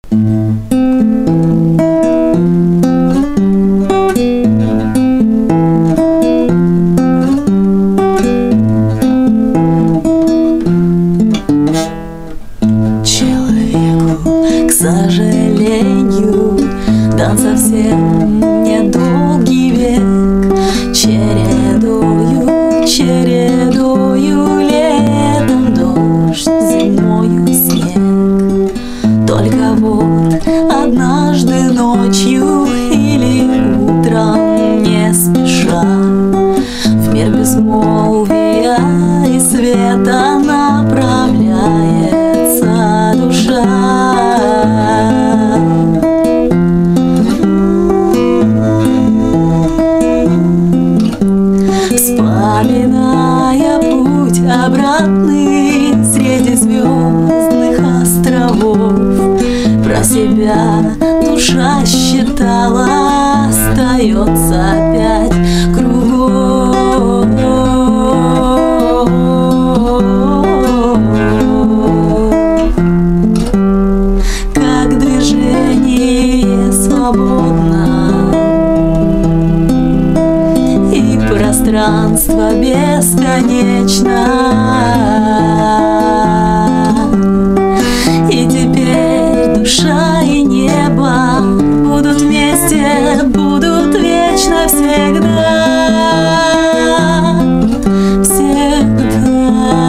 К сожалению, дан совсем недолгий век. Чередую летом дождь, зимою снег. Только вот однажды ночью или утром не спеша в мир безмолвия и света направляется душа. Вспоминая путь обратный среди звездных островов, про себя душа считала, остается опять кругом. Как движение свободно, пространство бесконечно, и теперь душа и небо будут вместе, будут вечно всегда, всегда.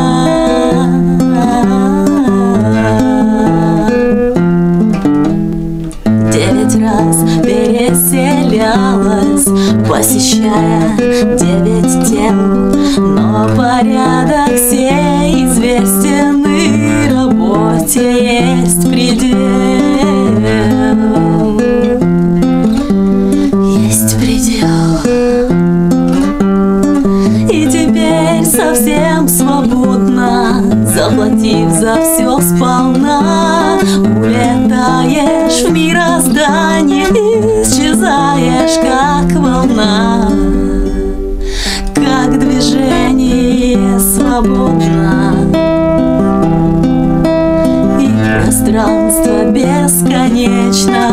9 раз переселялась, посещая 9 тел, но порядок сей известен, и работе есть предел. Есть предел. И теперь совсем свободно, заплатив за все сполна, улетаешь в мироздание, исчезаешь как волна. Как движение свободно, и пространство бесконечно,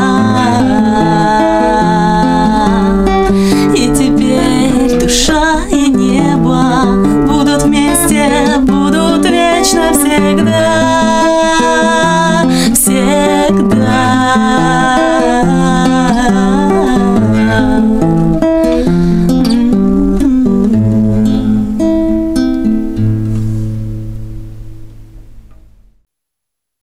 и теперь душа и небо будут вместе, будут вечно всегда, всегда.